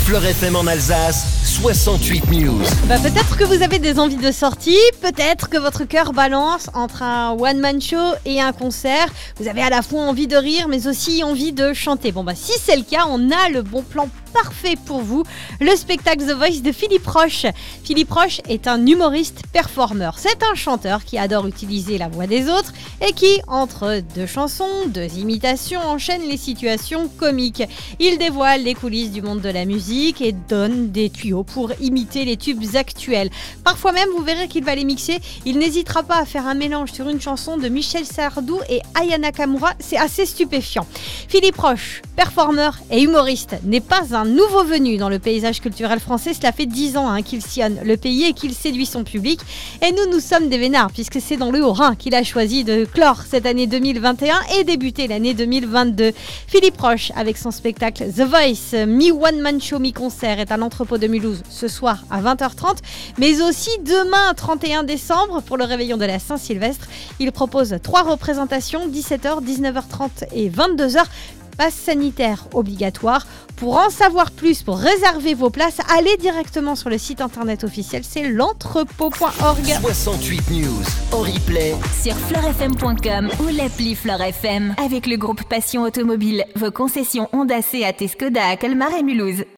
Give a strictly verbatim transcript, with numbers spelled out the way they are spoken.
Fleur F M en Alsace, soixante-huit News. Bah peut-être que vous avez des envies de sortie, peut-être que votre cœur balance entre un one-man show et un concert. Vous avez à la fois envie de rire, mais aussi envie de chanter. Bon bah si c'est le cas, on a le bon plan parfait pour vous, le spectacle The Voice de Philippe Roche. Philippe Roche est un humoriste performeur. C'est un chanteur qui adore utiliser la voix des autres et qui, entre deux chansons, deux imitations, enchaîne les situations comiques. Il dévoile les coulisses du monde de la musique et donne des tuyaux pour imiter les tubes actuels. Parfois même, vous verrez qu'il va les mixer. Il n'hésitera pas à faire un mélange sur une chanson de Michel Sardou et Aya Nakamura. C'est assez stupéfiant. Philippe Roche, performeur et humoriste, n'est pas un nouveau venu dans le paysage culturel français. Cela fait dix ans hein, qu'il sillonne le pays et qu'il séduit son public. Et nous, nous sommes des vénards, puisque c'est dans le Haut-Rhin qu'il a choisi de clore cette année deux mille vingt et un et débuter l'année deux mille vingt-deux. Philippe Roche, avec son spectacle The Voice, mi-one-man show, mi-concert, est à l'entrepôt de Mulhouse ce soir à vingt heures trente, mais aussi demain, trente et un décembre, pour le réveillon de la Saint-Sylvestre. Il propose trois représentations, dix-sept heures, dix-neuf heures trente et vingt-deux heures. Passe sanitaire obligatoire. Pour en savoir plus, pour réserver vos places, allez directement sur le site internet officiel, c'est l'entrepôt point org. soixante-huit News en replay sur fleur f m point com ou l'appli Fleur F M. Avec le groupe Passion Automobile, vos concessions Honda, Seat et Skoda à Colmar et Mulhouse.